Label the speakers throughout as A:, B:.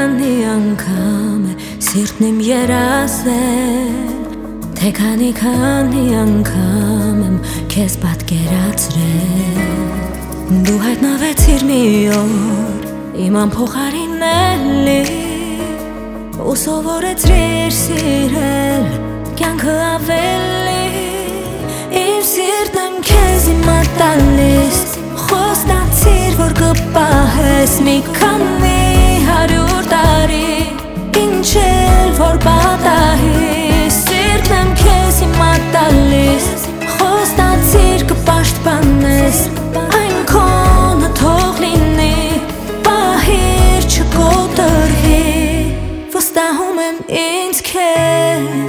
A: անգամ է սիրտն իմ երազել, թե քանի անգամ եմ քեզ պատկերացրել։ Դու հայտնվեցիր մի օր իմ անփոխարինելի, ու սովորեցրիր սիրել կյանքը ավելի։ Իմ սիրտն եմ քեզ հիմա տալիս, խոստացիր որ կպահես մի քանի 100 տարի, ինչ էլ որ պատահի։ Սիրտն եմ քեզ հիմա տալիս, խոստացիր կպաշտպանես, այն քոնը թող լինի, պահիր չկոտրվի, վստահում եմ ինձ քեզ։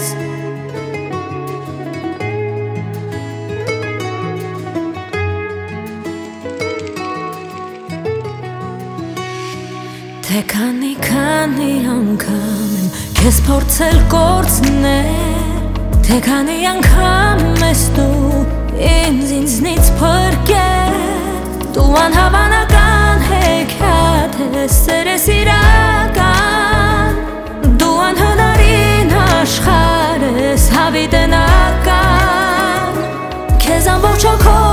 A: Թե քանի անգամ եմ քեզ փորձել կորցնել, թե քանի անգամ ես դու ինձնից փրկել։ Դու անհավանական հեքիաթ ես, սեր ես իրական, դու անհնարին աշխարհ ես, հավիտենական, քեզ ամբողջ հոգով